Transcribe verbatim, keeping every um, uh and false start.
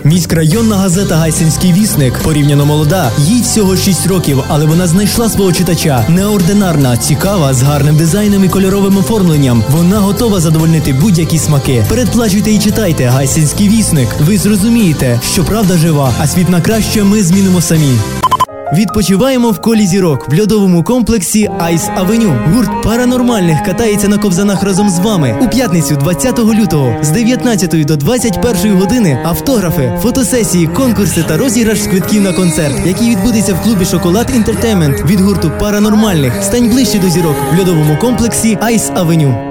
Міськрайонна газета «Гайсинський вісник» порівняно молода. Їй всього шість років, але вона знайшла свого читача. Неординарна, цікава, з гарним дизайном і кольоровим оформленням. Вона готова задовольнити будь-які смаки. Передплачуйте і читайте «Гайсинський вісник». Ви зрозумієте, що правда жива, а світ на краще ми змінимо самі. Відпочиваємо в колі зірок в льодовому комплексі Ice Avenue. Гурт паранормальних катається на ковзанах разом з вами. У п'ятницю двадцятого лютого з дев'ятнадцятої до двадцять першої години автографи, фотосесії, конкурси та розіграш квитків на концерт, який відбудеться в клубі «Шоколад Інтертеймент» від гурту паранормальних. Стань ближче до зірок в льодовому комплексі Ice Avenue.